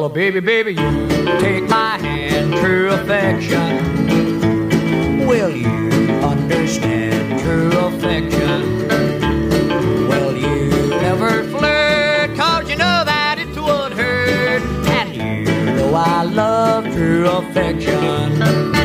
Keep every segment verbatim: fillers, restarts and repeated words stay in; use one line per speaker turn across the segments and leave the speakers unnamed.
baby, baby, you take my hand, true affection. Will you understand true affection? Will you ever flirt? Cause you know that it would hurt. And you know I love true affection.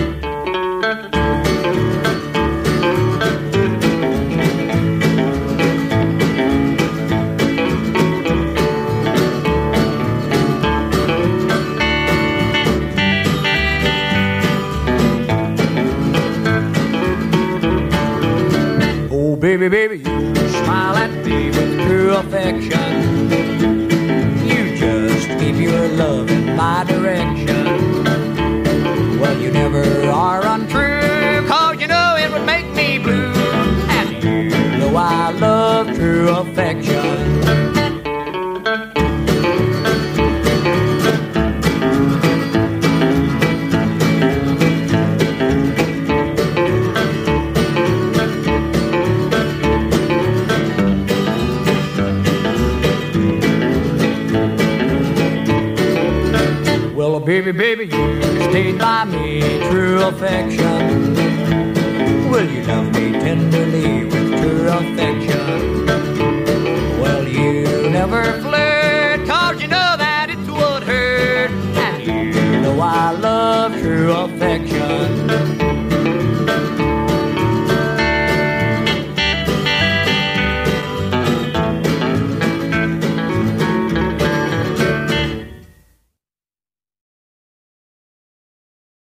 Baby, baby, you smile at me with true affection. You just keep your love in my direction. Well, you never are untrue, cause you know it would make me blue. And you know I love true affection. Baby, baby, you stayed by me, true affection. Will you love me tenderly with true affection?